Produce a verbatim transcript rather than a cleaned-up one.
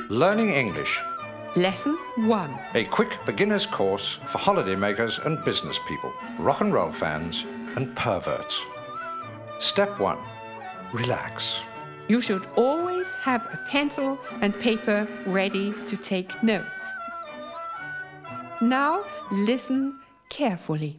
Learning English, Lesson one. a quick beginner's course for holidaymakers and business people, rock and roll fans and perverts. Step one, relax. You should always have a pencil and paper ready to take notes. Now listen carefully.